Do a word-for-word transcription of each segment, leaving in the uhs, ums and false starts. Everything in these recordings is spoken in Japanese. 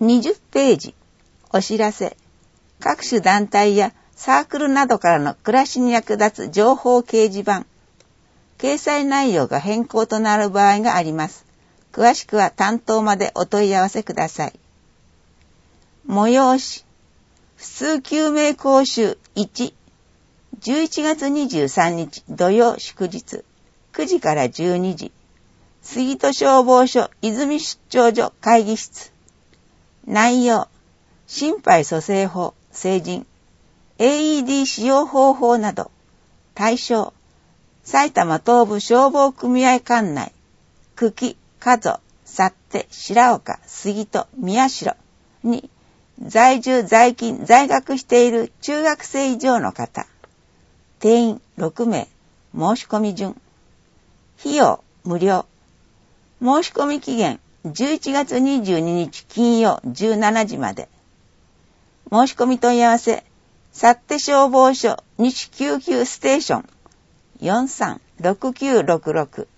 にじゅっページ、お知らせ。各種団体やサークルなどからの暮らしに役立つ情報掲示板。掲載内容が変更となる場合があります。詳しくは担当までお問い合わせください。催し。普通救命講習いち。じゅういちがつにじゅうさんにち土曜祝日。くじからじゅうにじ。杉戸消防署泉出張所会議室。内容。心肺蘇生法、成人。エーイーディー 使用方法など。対象。埼玉東部消防組合管内。久喜、加須、幸手、白岡、杉戸、宮代に在住在勤在学している中学生以上の方。定員ろくめい。申し込み順。費用無料。申し込み期限じゅういちがつにじゅうににち金曜じゅうしちじまで。申し込み問い合わせ、幸手消防署西救急ステーション よんさんろくきゅうろくろく。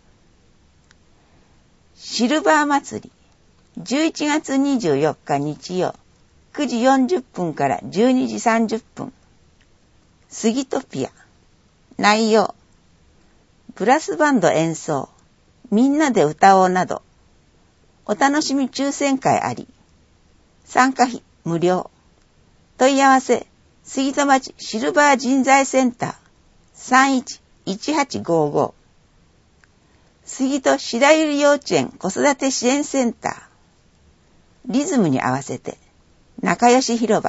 シルバー祭り、じゅういちがつにじゅうよっか日曜、くじよんじゅっぷんからじゅうにじさんじゅっぷん。スギトピア。内容。ブラスバンド演奏、みんなで歌おうなど。お楽しみ抽選会あり。参加費無料。問い合わせ、杉戸町シルバー人材センター さんいちいちはちごご。杉戸白百合幼稚園子育て支援センター。リズムに合わせて、仲良し広場。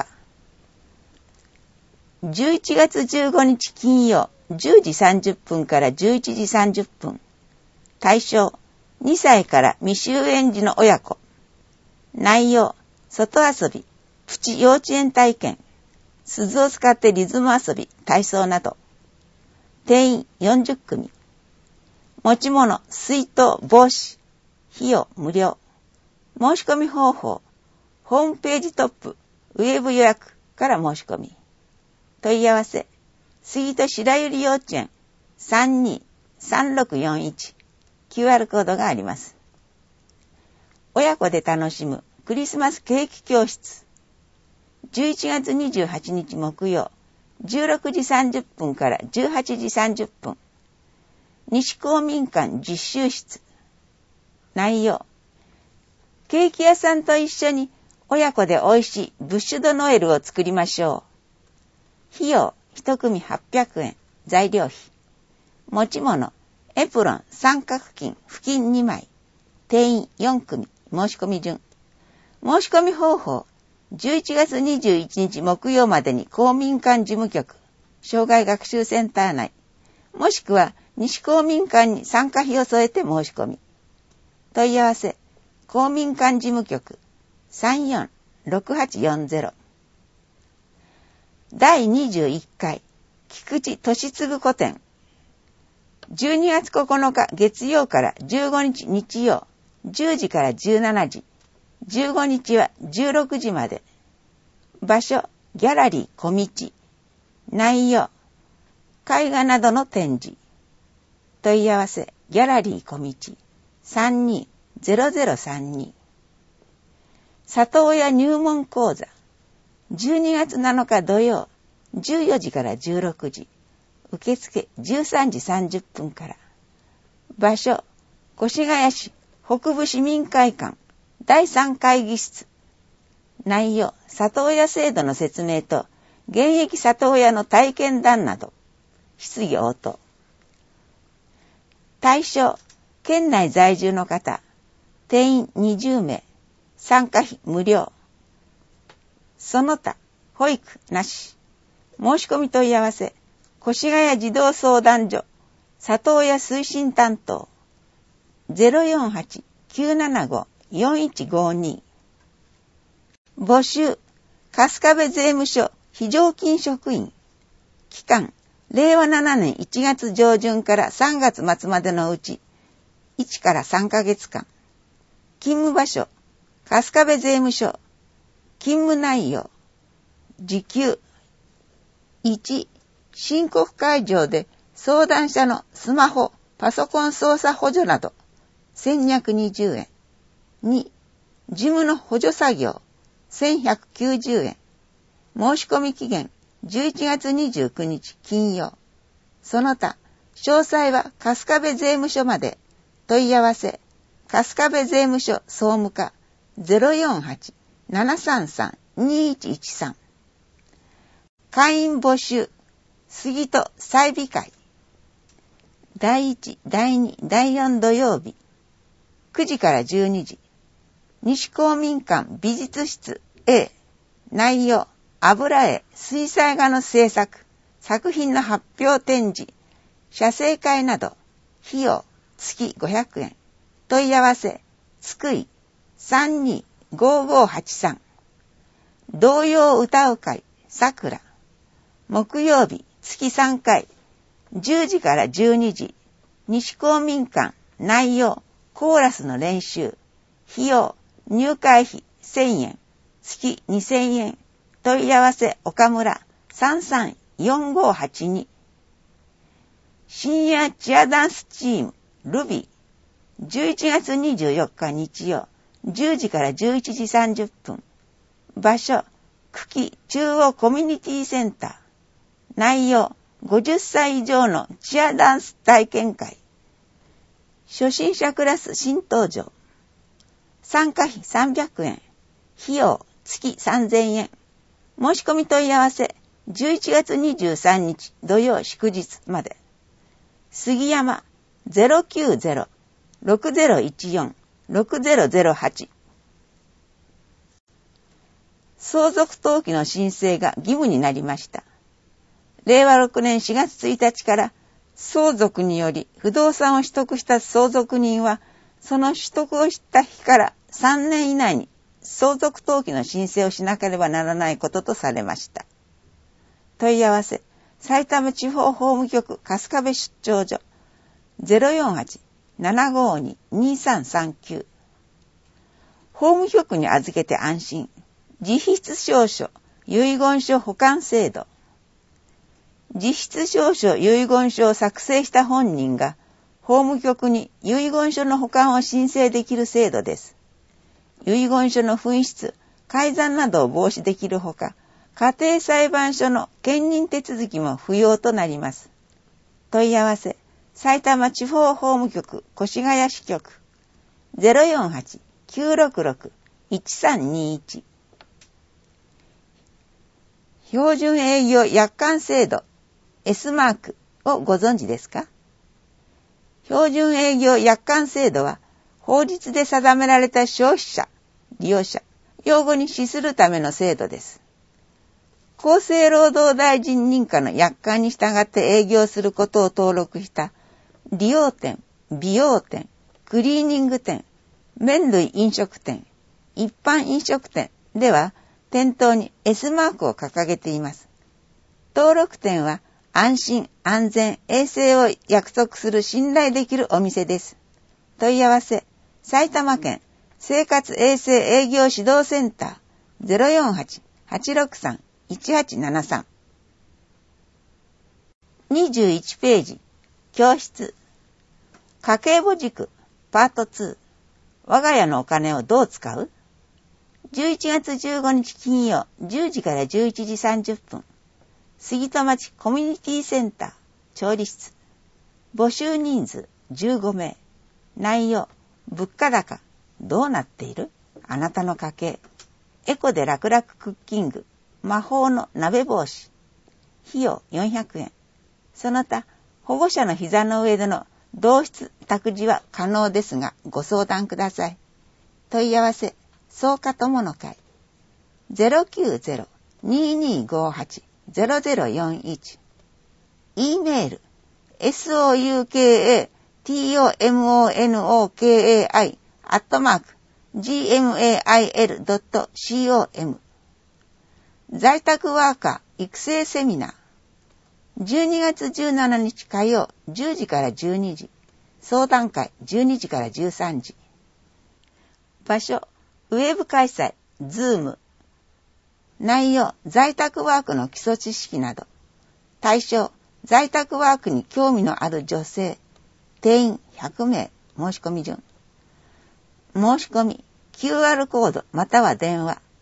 じゅういちがつじゅうごにち金曜、じゅうじさんじゅっぷんからじゅういちじさんじゅっぷん。対象、にさいから未就園児の親子。内容、外遊び、プチ幼稚園体験、鈴を使ってリズム遊び、体操など。定員よんじゅっくみ。持ち物、水筒、帽子。費用無料。申し込み方法、ホームページトップ、ウェブ予約から申し込み。問い合わせ、杉戸白百合幼稚園 さんにーさんろくよんいち。キューアール コードがあります。親子で楽しむクリスマスケーキ教室。じゅういちがつにじゅうはちにち木曜、じゅうろくじさんじゅっぷんからじゅうはちじさんじゅっぷん。西公民館実習室。内容。ケーキ屋さんと一緒に親子で美味しいブッシュドノエルを作りましょう。費用一組はっぴゃくえん。材料費。持ち物、エプロン、三角巾、布巾にまい。定員よんくみ。申し込み順。申し込み方法。じゅういちがつにじゅういちにち木曜までに公民館事務局、障害学習センター内、もしくは西公民館に参加費を添えて申し込み。問い合わせ、公民館事務局 さんよんろくはちよんゼロ。だいにじゅういっかい、菊池俊次古典。じゅうにがつここのか月曜からじゅうごにち日曜、じゅうじからじゅうしちじ。じゅうごにちはじゅうろくじまで。場所、ギャラリー小道。内容、絵画などの展示。問い合わせ、ギャラリー小道 さんにーゼロゼロさんに。里親入門講座。じゅうにがつなのか土曜、じゅうよじからじゅうろくじ。受付じゅうさんじさんじゅっぷんから。場所、越谷市北部市民会館だいさん会議室。内容、里親制度の説明と、現役里親の体験談など。質疑応答。対象、県内在住の方。定員にじゅうめい。参加費無料。その他、保育なし。申し込み問い合わせ、越谷児童相談所、里親推進担当。ゼロよんはちきゅうななごよんいちごに。募集、春日部税務署非常勤職員。期間、れいわななねんいちがつじょうじゅんからさんがつまつまでのうち、いちからさんかげつかん。勤務場所、春日部税務署。勤務内容、時給。いち、申告会場で相談者のスマホ、パソコン操作補助など、せんにひゃくにじゅうえん。に、事務の補助作業、 せんひゃくきゅうじゅうえん。申し込み期限じゅういちがつにじゅうくにち金曜。その他、詳細は春日部税務署まで。問い合わせ、春日部税務署総務課 ゼロよんはち ななさんさん にいちいちさん。会員募集、杉戸祭美会。だいいち、だいに、だいよん土曜日。くじからじゅうにじ。西公民館美術室 A。内容、油絵、水彩画の制作、作品の発表展示、写生会など、費用、月ごひゃくえん。問い合わせ、つくい さんにーごーごーはちさん。童謡歌う会、さくら。木曜日、月さんかい、じゅうじからじゅうにじ。西公民館、内容、コーラスの練習。費用、入会費せんえん。月にせんえん。問い合わせ、岡村 さんさんよんごーはちに。深夜チアダンスチーム、ルビー。じゅういちがつにじゅうよっか日曜、じゅうじからじゅういちじさんじゅっぷん。場所、久喜中央コミュニティセンター。内容、ごじゅっさい以上のチアダンス体験会。初心者クラス新登場。参加費さんびゃくえん。費用、月さんぜんえん。申し込み問い合わせ、じゅういちがつにじゅうさんにち土曜祝日まで。杉山 ゼロきゅうゼロ ろくゼロいちよん ろくゼロゼロはち。相続登記の申請が義務になりました。れいわろくねんしがつついたちから相続により不動産を取得した相続人は、その取得をした日からさんねん以内に相続登記の申請をしなければならないこととされました。問い合わせ、埼玉地方法務局春日部出張所 ゼロよんはち ななごーに にさんさんきゅう。法務局に預けて安心。自筆証書遺言書保管制度。自筆証書遺言書を作成した本人が法務局に遺言書の保管を申請できる制度です。遺言書の紛失、改ざんなどを防止できるほか、家庭裁判所の兼任手続きも不要となります。問い合わせ、埼玉地方法務局越谷支局 ゼロよんはち きゅうろくろく いちさんにいち。標準営業約款制度 S マークをご存知ですか？標準営業約款制度は法律で定められた消費者、利用者、用語に資するための制度です。厚生労働大臣認可の約款に従って営業することを登録した理容店、美容店、クリーニング店、麺類飲食店、一般飲食店では店頭に S マークを掲げています。登録店は安心、安全、衛生を約束する信頼できるお店です。問い合わせ、埼玉県生活衛生営業指導センター ゼロよんはち はちろくさん いちはちななさん。にじゅういちページ、教室。家計簿軸パートツー。我が家のお金をどう使う？じゅういちがつじゅうごにち金曜じゅうじからじゅういちじさんじゅっぷん。杉戸町コミュニティセンター調理室。募集人数じゅうごめい。内容、物価高どうなっている？あなたの家計。エコで楽々クッキング魔法の鍋帽子。費用よんひゃくえん。その他保護者の膝の上での同室託児は可能ですがご相談ください。問い合わせ、草加友の会 ゼロきゅうゼロ にーにーごーはち ゼロゼロよんいち。 E メール ソウカトモノカイ アットマーク ジーエムエーアイエルドットコム。 在宅ワーカー育成セミナーじゅうにがつじゅうしちにち火曜じゅうじからじゅうにじ。相談会じゅうにじからじゅうさんじ。場所、ウェブ開催、ズーム。内容、在宅ワークの基礎知識など。対象、在宅ワークに興味のある女性。定員ひゃくめい。申し込み順。申し込み、キューアール コードまたは電話。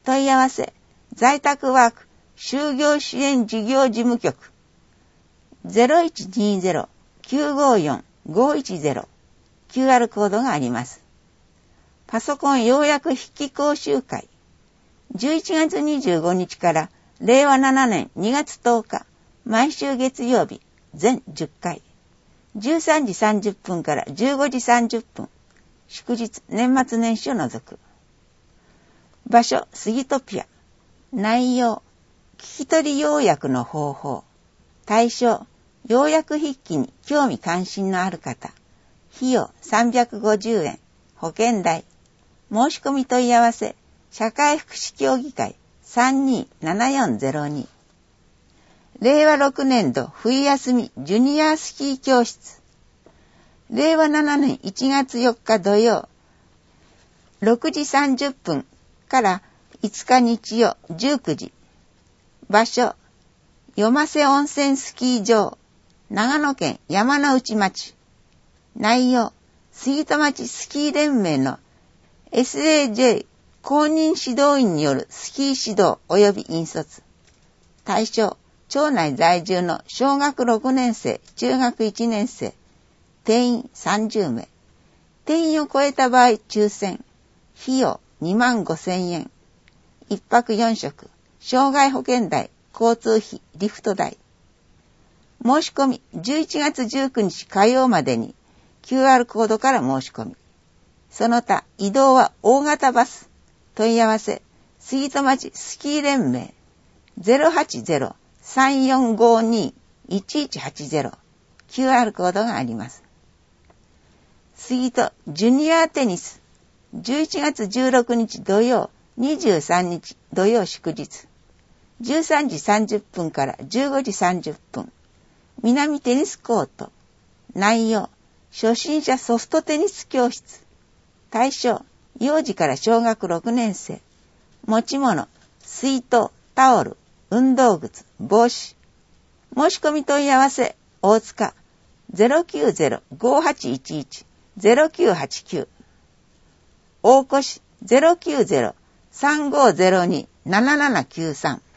問い合わせ、在宅ワーク就業支援事業事務局 ゼロいちにゼロ きゅうごよん ごいちゼロ キューアール コードがあります。パソコン要約筆記講習会じゅういちがつにじゅうごにちかられいわななねんにがつとおか毎週月曜日全じゅっかいじゅうさんじさんじゅっぷんからじゅうごじさんじゅっぷん祝日年末年始を除く。場所スギトピア。内容聞き取り要約の方法。対象要約筆記に興味関心のある方。費用さんびゃくごじゅうえん。保険代。申し込み問い合わせ社会福祉協議会 さんにーななよんゼロに。れいわろくねんど冬休みジュニアスキー教室。れいわななねんいちがつよっか土曜ろくじさんじゅっぷんからいつか日曜じゅうくじ。場所よませ温泉スキー場長野県山ノ内町。内容杉戸町スキー連盟の エスエージェー 公認指導員によるスキー指導及び引率。対象町内在住の小学ろくねんせい、中学いちねんせい、定員さんじゅうめい。定員を超えた場合抽選。費用にまんごせんえん。一泊よんしょく、障害保険代、交通費、リフト代。申し込みじゅういちがつじゅうくにち火曜までに キューアール コードから申し込み。その他移動は大型バス。問い合わせ杉戸町スキー連盟 ゼロはちゼロ さんよんごに いちいちはちゼロ キューアール コードがあります。杉戸ジュニアテニスじゅういちがつじゅうろくにち土曜にじゅうさんにち土曜祝日じゅうさんじさんじゅっぷんからじゅうごじさんじゅっぷん南テニスコート。内容初心者ソフトテニス教室。対象幼児から小学ろくねんせい。持ち物水筒、タオル、運動靴、帽子。申し込み問い合わせ大塚 ゼロきゅうゼロ ごはちいちいち ゼロきゅうはちきゅう。大越 ゼロきゅうゼロ さんごゼロに ななななきゅうさん。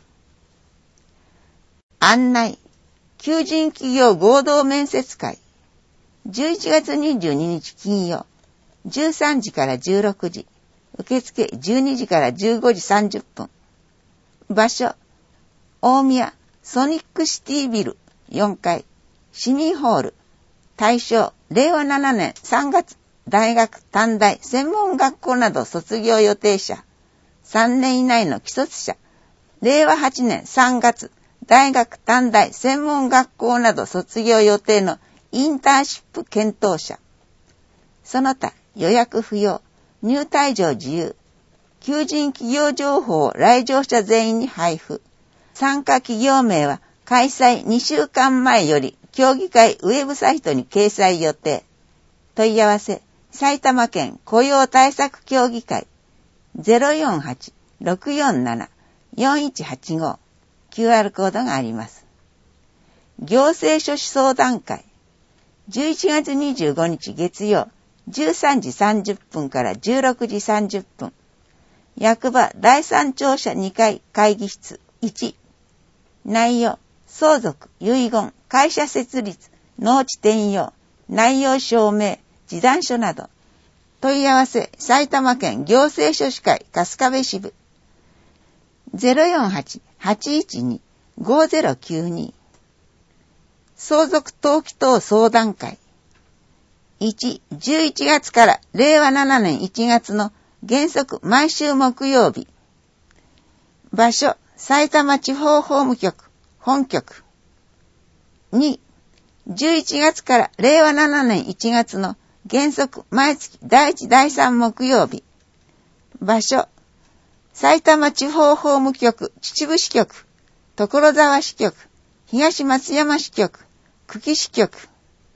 案内求人企業合同面接会じゅういちがつにじゅうににち金曜じゅうさんじからじゅうろくじ受付じゅうにじからじゅうごじさんじゅっぷん。場所大宮ソニックシティビルよんかい市民ホール。対象れいわななねんさんがつ大学短大専門学校など卒業予定者。さんねん以内の既卒者。れいわはちねんさんがつ大学短大専門学校など卒業予定のインターンシップ検討者。その他予約不要、入退場自由。求人企業情報を来場者全員に配布。参加企業名は開催にしゅうかんまえより協議会ウェブサイトに掲載予定。問い合わせ埼玉県雇用対策協議会 ゼロよんはち ろくよんなな よんいちはちご。キューアール コードがあります。行政書士相談会じゅういちがつにじゅうごにち月曜じゅうさんじさんじゅっぷんからじゅうろくじさんじゅっぷん。役場だいさん庁舎にかい会議室いち。内容相続、遺言、会社設立、農地転用、内容証明、示談書など。問い合わせ埼玉県行政書士会春日部支部 ゼロよんはち はちいちに ごゼロきゅうに。相続登記等相談会いち、じゅういちがつかられいわななねんいちがつの原則毎週木曜日。場所埼玉地方法務局本局。に、じゅういちがつかられいわななねんいちがつの原則毎月だいいちだいさん木曜日。場所埼玉地方法務局秩父支局所沢支局東松山支局久喜支局。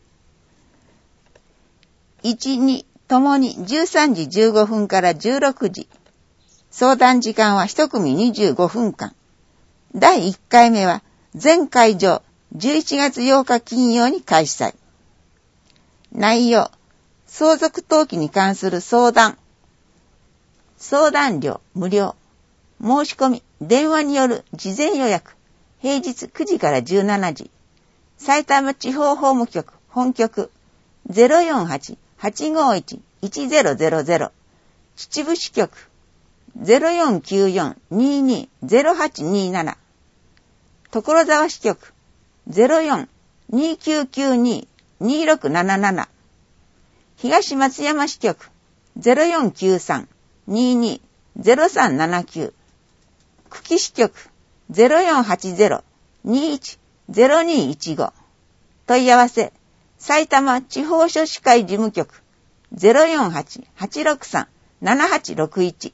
いち、にともにじゅうさんじじゅうごふんからじゅうろくじ。相談時間はひとくみにじゅうごふんかん。だいいっかいめは全会場じゅういちがつようか金曜に開催。内容相続登記に関する相談。相談料無料。 申し込み、電話による事前予約、平日くじからじゅうしちじ。埼玉地方法務局本局 ゼロよんはち はちごいち いちゼロゼロゼロ。秩父支局 ゼロよんきゅうよん にーにー ゼロはちにーなな。所沢支局 ゼロよん にーきゅうきゅうにー にーろくなななな。東松山支局 ゼロよんきゅうさん にーにー ゼロさんななきゅう。久喜支局 ゼロよんはちゼロ にーいち ゼロにーいちご。問い合わせ、埼玉地方書士会事務局 ゼロよんはち はちろくさん ななはちろくいち。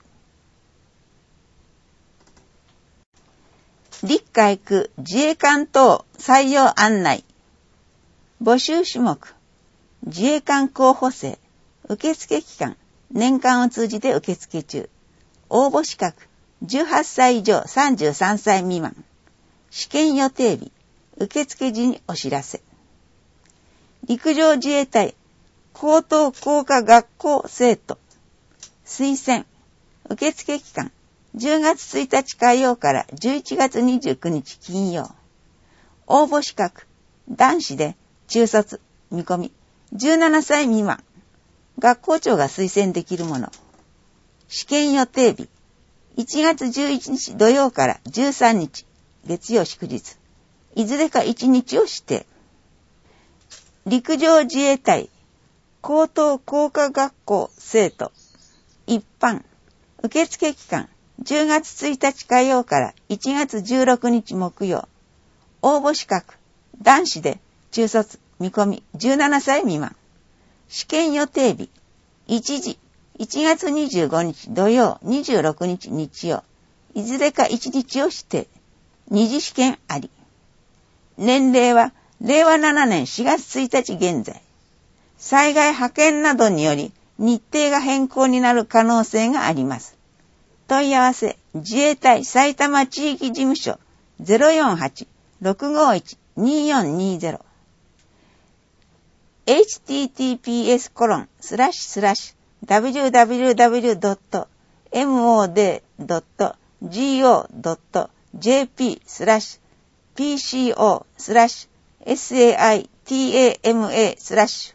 陸海空自衛官等採用案内。募集種目、自衛官候補生、受付期間、年間を通じて受付中。応募資格、じゅうはっさい以上さんじゅうさんさい未満。試験予定日、受付時にお知らせ。陸上自衛隊高等工科学校生徒推薦。受付期間じゅうがつついたち火曜からじゅういちがつにじゅうくにち金曜。応募資格男子で中卒見込みじゅうななさい未満。学校長が推薦できるもの。試験予定日いちがつじゅういちにち土曜からじゅうさんにち月曜祝日。いずれかいちにちを指定。陸上自衛隊高等工科学校生徒一般。受付期間じゅうがつついたち火曜からいちがつじゅうろくにち木曜。応募資格男子で中卒見込みじゅうななさい未満。試験予定日いちじいちがつにじゅうごにち土曜にじゅうろくにち日曜。いずれかいちにちを指定。二次試験あり。年齢はれいわななねんしがつついたち現在。災害派遣などにより日程が変更になる可能性があります。問い合わせ自衛隊埼玉地域事務所 ゼロよんはち ろくごいち にーよんにーゼロ。 エイチティーティーピーエスコロンスラッシュスラッシュダブリューダブリューダブリュードットエムオーディードットジーオードットジェーピースラッシュピーシーオースラッシュエスエーアイティーエーエムエースラッシュ